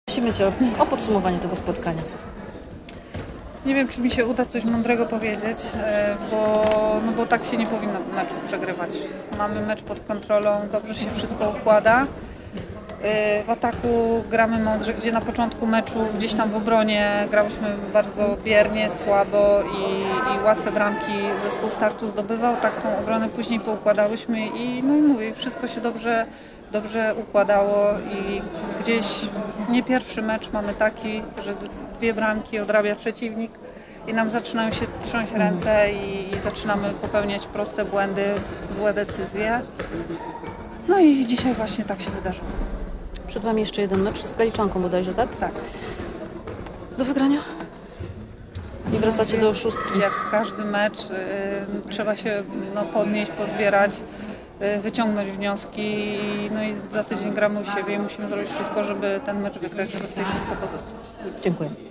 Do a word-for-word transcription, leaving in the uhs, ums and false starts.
Prosimy Cię o podsumowanie tego spotkania. Nie wiem, czy mi się uda coś mądrego powiedzieć, bo, no bo tak się nie powinno meczu przegrywać. Mamy mecz pod kontrolą, dobrze się wszystko układa. W ataku gramy mądrze, gdzie na początku meczu gdzieś tam w obronie grałyśmy bardzo biernie, słabo i, i łatwe bramki zespół Startu zdobywał. Tak tą obronę później poukładałyśmy i no i mówię, wszystko się dobrze, dobrze układało i gdzieś nie pierwszy mecz mamy taki, że dwie bramki odrabia przeciwnik i nam zaczynają się trząść ręce i, i zaczynamy popełniać proste błędy, złe decyzje. No i dzisiaj właśnie tak się wydarzyło. Przed Wami jeszcze jeden mecz z Galiczanką bodajże, tak? Tak. Do wygrania? I wracacie do szóstki. Jak każdy mecz, y, trzeba się no, podnieść, pozbierać, y, wyciągnąć wnioski. No i za tydzień gramy u siebie i musimy zrobić wszystko, żeby ten mecz wygrać, żeby w tej szóstce pozostać. Dziękuję.